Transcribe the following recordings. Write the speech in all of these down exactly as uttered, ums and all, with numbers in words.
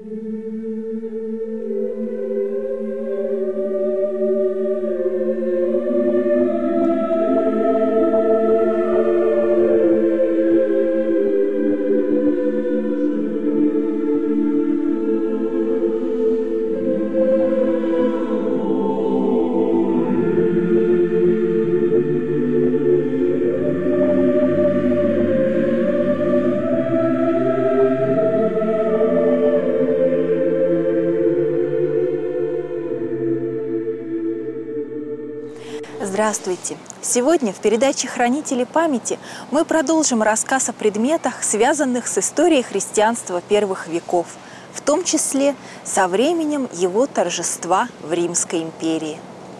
Здравствуйте! Сегодня в передаче «Хранители памяти» мы продолжим рассказ о предметах, связанных с историей христианства первых веков, в том числе со временем его торжества в Римской империи.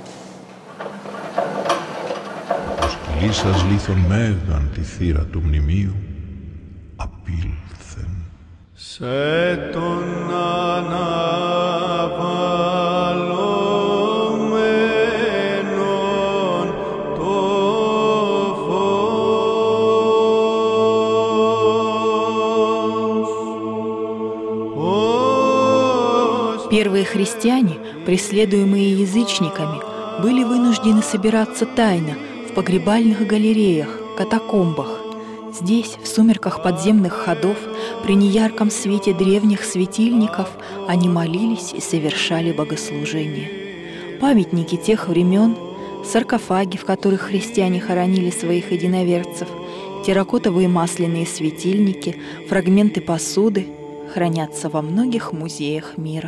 Первые христиане, преследуемые язычниками, были вынуждены собираться тайно в погребальных галереях, катакомбах. Здесь, в сумерках подземных ходов, при неярком свете древних светильников, они молились и совершали богослужение. Памятники тех времен, саркофаги, в которых христиане хоронили своих единоверцев, терракотовые масляные светильники, фрагменты посуды хранятся во многих музеях мира.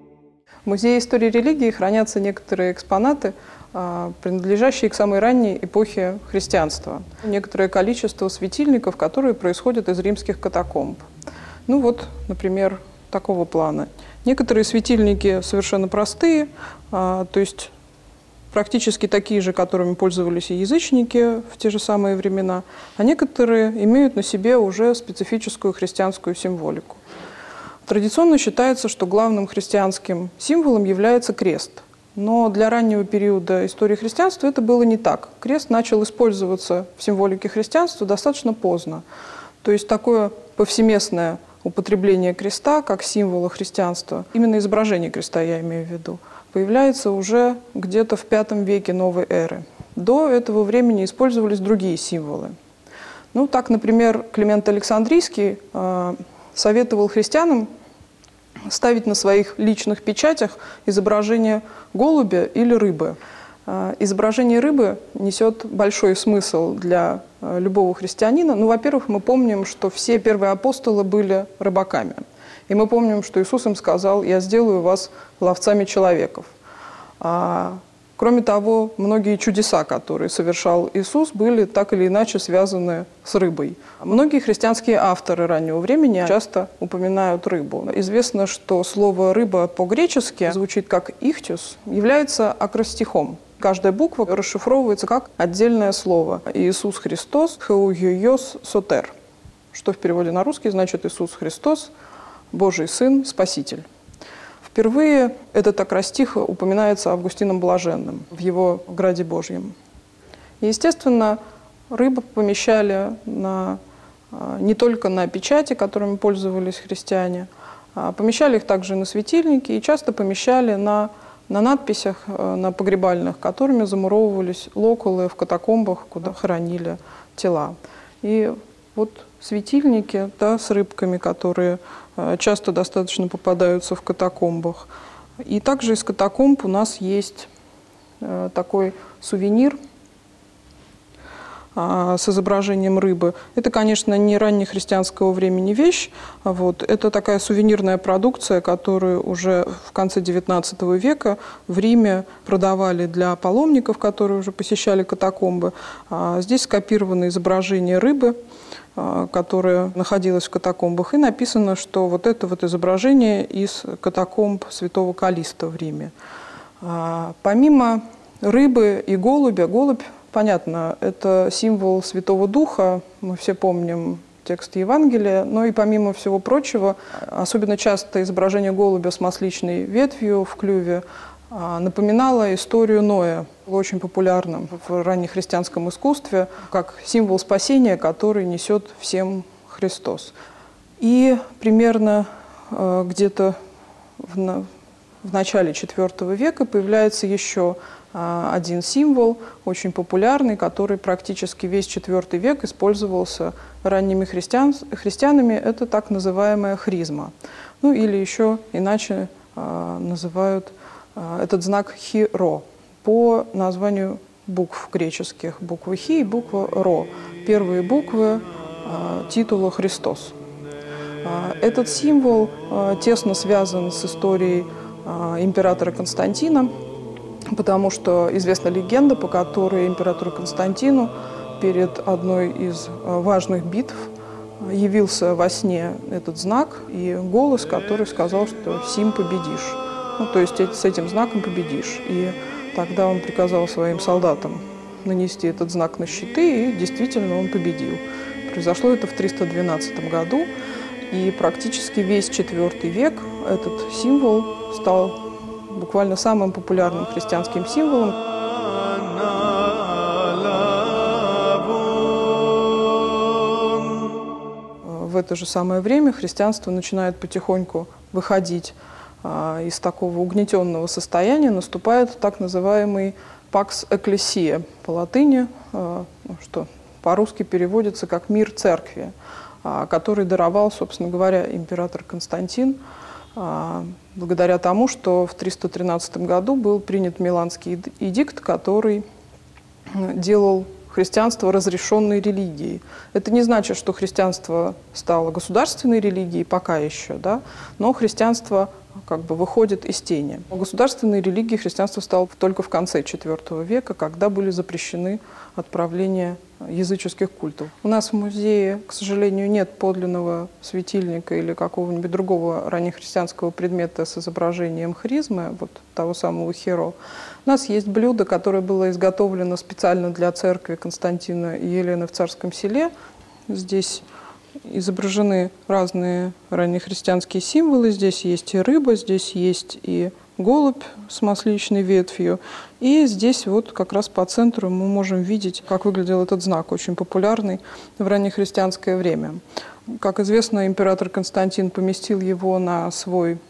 В Музее истории религии хранятся некоторые экспонаты, принадлежащие к самой ранней эпохе христианства. Некоторое количество светильников, которые происходят из римских катакомб. Ну вот, например, такого плана. Некоторые светильники совершенно простые, то есть практически такие же, которыми пользовались и язычники в те же самые времена, а некоторые имеют на себе уже специфическую христианскую символику. Традиционно считается, что главным христианским символом является крест. Но для раннего периода истории христианства это было не так. Крест начал использоваться в символике христианства достаточно поздно. То есть такое повсеместное употребление креста как символа христианства, именно изображение креста я имею в виду, появляется уже где-то в пятом веке новой эры. До этого времени использовались другие символы. Ну, так, например, Климент Александрийский э, советовал христианам ставить на своих личных печатях изображение голубя или рыбы. Изображение рыбы несет большой смысл для любого христианина. Ну, во-первых, мы помним, что все первые апостолы были рыбаками. И мы помним, что Иисус им сказал: «Я сделаю вас ловцами человеков». Кроме того, многие чудеса, которые совершал Иисус, были так или иначе связаны с рыбой. Многие христианские авторы раннего времени часто упоминают рыбу. Известно, что слово «рыба» по-гречески звучит как «ихтиус», является акростихом. Каждая буква расшифровывается как отдельное слово. Иисус Христос, «хеугиос сотер», что в переводе на русский значит «Иисус Христос, Божий Сын, Спаситель». Впервые этот акростих упоминается Августином Блаженным в его «Граде Божьем». Естественно, рыбы помещали на, не только на печати, которыми пользовались христиане, а помещали их также на светильники и часто помещали на, на надписях, на погребальных, которыми замуровывались локулы в катакомбах, куда хоронили тела. И вот светильники, да, с рыбками, которые часто достаточно попадаются в катакомбах. И также из катакомб у нас есть такой сувенир с изображением рыбы. Это, конечно, не раннехристианского времени вещь. Вот. Это такая сувенирная продукция, которую уже в конце девятнадцатого века в Риме продавали для паломников, которые уже посещали катакомбы. Здесь скопировано изображение рыбы, которая находилась в катакомбах, и написано, что вот это вот изображение из катакомб святого Каллиста в Риме. Помимо рыбы и голубя, голубь, понятно, это символ Святого Духа, мы все помним текст Евангелия, но и помимо всего прочего, особенно часто изображение голубя с масличной ветвью в клюве напоминало историю Ноя, очень популярным в раннехристианском искусстве, как символ спасения, который несет всем Христос. И примерно где-то в, в начале четвёртого века появляется еще один символ, очень популярный, который практически весь четвёртый век использовался ранними христиан, христианами. Это так называемая хризма. Ну или еще иначе э, называют э, этот знак хи-ро по названию букв греческих. Буква хи и буква ро. Первые буквы э, титула Христос. Э, этот символ э, тесно связан с историей э, императора Константина, потому что известна легенда, по которой императору Константину перед одной из важных битв явился во сне этот знак и голос, который сказал, что «сим победишь». Ну, то есть с этим знаком победишь. И тогда он приказал своим солдатам нанести этот знак на щиты, и действительно он победил. Произошло это в триста двенадцатом году, и практически весь четвёртый век этот символ стал буквально самым популярным христианским символом. В это же самое время христианство начинает потихоньку выходить а, из такого угнетенного состояния, наступает так называемый «пакс экклесия» по латыни, а, что по-русски переводится как «мир церкви», а, который даровал, собственно говоря, император Константин, благодаря тому, что в триста тринадцатом году был принят Миланский эдикт, который делал христианство разрешенной религией. Это не значит, что христианство стало государственной религией, пока еще, да? Но христианство как бы выходит из тени. Государственной религией христианство стало только в конце четвёртого века, когда были запрещены отправления языческих культов. У нас в музее, к сожалению, нет подлинного светильника или какого-нибудь другого раннехристианского предмета с изображением хризмы, вот того самого хиро. У нас есть блюдо, которое было изготовлено специально для церкви Константина и Елены в Царском Селе. Здесь изображены разные раннехристианские символы. Здесь есть и рыба, здесь есть и голубь с масличной ветвью. И здесь вот как раз по центру мы можем видеть, как выглядел этот знак, очень популярный в раннехристианское время. Как известно, император Константин поместил его на свой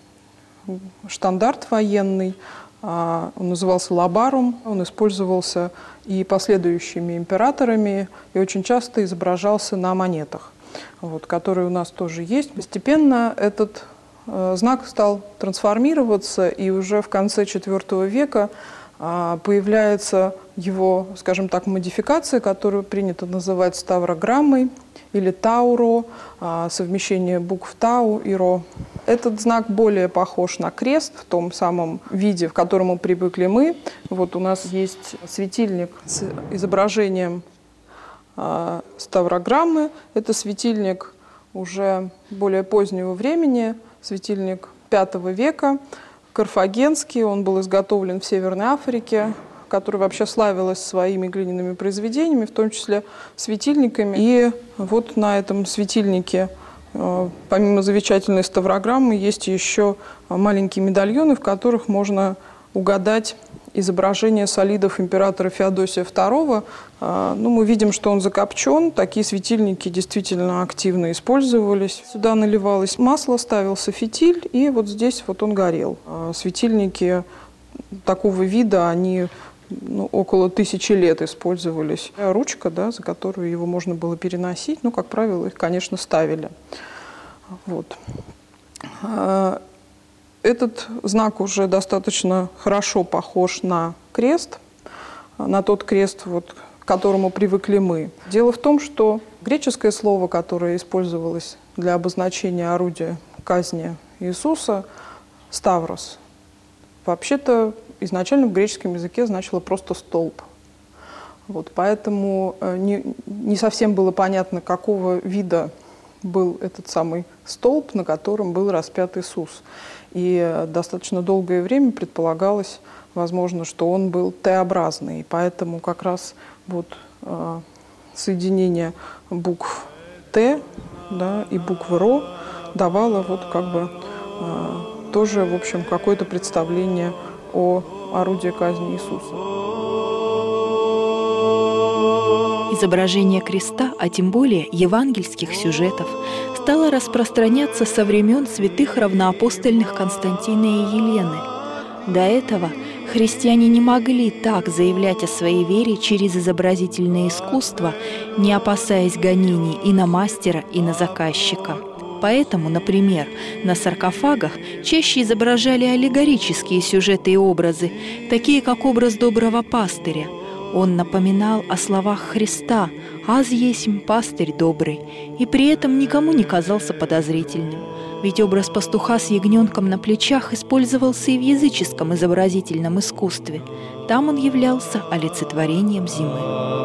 штандарт военный. Он назывался лабарум, он использовался и последующими императорами, и очень часто изображался на монетах, вот, которые у нас тоже есть. Постепенно этот э, знак стал трансформироваться, и уже в конце четвёртого века э, появляется его, скажем так, модификация, которую принято называть ставрограммой или тауро, э, совмещение букв тау и ро. Этот знак более похож на крест в том самом виде, в котором мы привыкли мы. Вот у нас есть светильник с изображением э, ставрограммы. Это светильник уже более позднего времени, светильник пятого века, карфагенский. Он был изготовлен в Северной Африке, которая вообще славилась своими глиняными произведениями, в том числе светильниками. И вот на этом светильнике, помимо замечательной ставрограммы, есть еще маленькие медальоны, в которых можно угадать изображение солидов императора Феодосия второго. Ну, мы видим, что он закопчен. Такие светильники действительно активно использовались. Сюда наливалось масло, ставился фитиль, и вот здесь вот он горел. Светильники такого вида, они ну, около тысячи лет использовались. Ручка, да, за которую его можно было переносить, ну, как правило, их, конечно, ставили. Вот. Этот знак уже достаточно хорошо похож на крест, на тот крест, вот, к которому привыкли мы. Дело в том, что греческое слово, которое использовалось для обозначения орудия казни Иисуса, «ставрос», вообще-то изначально в греческом языке значило просто «столб». Вот, поэтому не, не совсем было понятно, какого вида был этот самый столб, на котором был распят Иисус. И достаточно долгое время предполагалось, возможно, что он был Т-образный. Поэтому как раз вот, э, соединение букв Т, да, и буквы Ро давало вот, как бы, э, тоже, в общем, какое-то представление о орудии казни Иисуса. Изображение креста, а тем более евангельских сюжетов, стала распространяться со времен святых равноапостольных Константина и Елены. До этого христиане не могли так заявлять о своей вере через изобразительное искусство, не опасаясь гонений и на мастера, и на заказчика. Поэтому, например, на саркофагах чаще изображали аллегорические сюжеты и образы, такие как образ доброго пастыря. Он напоминал о словах Христа «Аз есмь пастырь добрый», и при этом никому не казался подозрительным. Ведь образ пастуха с ягненком на плечах использовался и в языческом изобразительном искусстве. Там он являлся олицетворением зимы.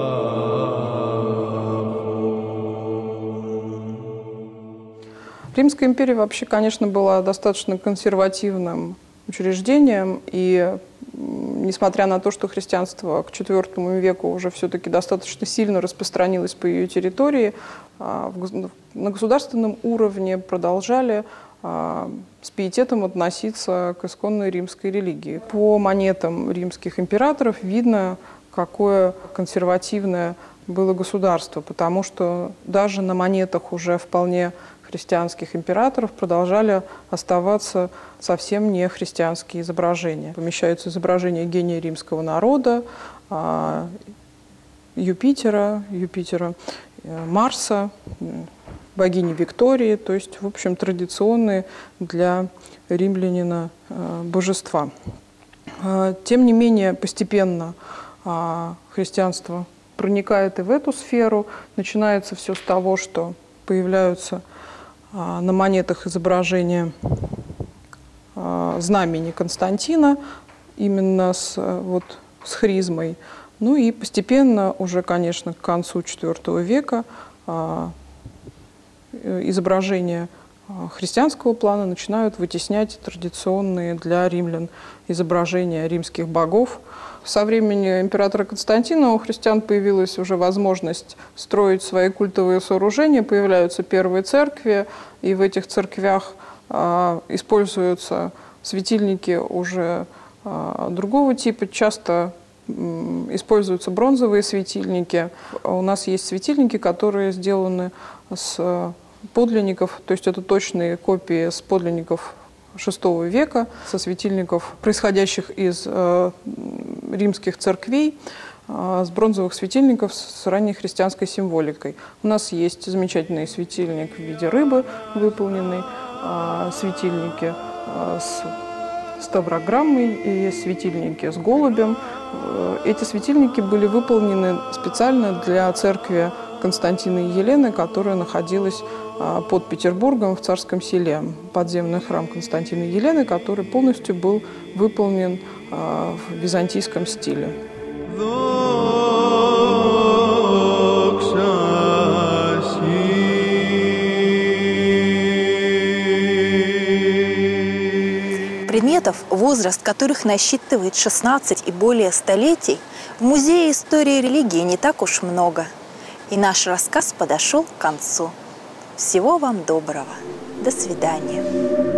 Римская империя вообще, конечно, была достаточно консервативным учреждением, и несмотря на то, что христианство к четвёртому веку уже все-таки достаточно сильно распространилось по ее территории, на государственном уровне продолжали с пиететом относиться к исконной римской религии. По монетам римских императоров видно, какое консервативное было государство, потому что даже на монетах уже вполне христианских императоров продолжали оставаться совсем не христианские изображения. Помещаются изображения гения римского народа, Юпитера, Юпитера, Марса, богини Виктории, то есть, в общем, традиционные для римлянина божества. Тем не менее, постепенно христианство проникает и в эту сферу. Начинается все с того, что появляются на монетах изображения знамени Константина, именно с, вот, с хризмой. Ну и постепенно, уже, конечно, к концу четвёртого века изображения христианского плана начинают вытеснять традиционные для римлян изображения римских богов. Со времени императора Константина у христиан появилась уже возможность строить свои культовые сооружения, появляются первые церкви, и в этих церквях а, используются светильники уже а, другого типа, часто м, используются бронзовые светильники. У нас есть светильники, которые сделаны с подлинников, то есть это точные копии с подлинников шестого века, со светильников, происходящих из э, римских церквей, э, с бронзовых светильников с ранней христианской символикой. У нас есть замечательный светильник в виде рыбы, выполненный, э, светильники э, с ставрограммой, и есть светильники с голубем. Э, эти светильники были выполнены специально для церкви Константина и Елены, которая находилась под Петербургом в Царском селе. Подземный храм Константина и Елены, который полностью был выполнен в византийском стиле. Предметов, возраст которых насчитывает шестнадцать и более столетий, в Музее истории религии не так уж много. И наш рассказ подошел к концу. Всего вам доброго. До свидания.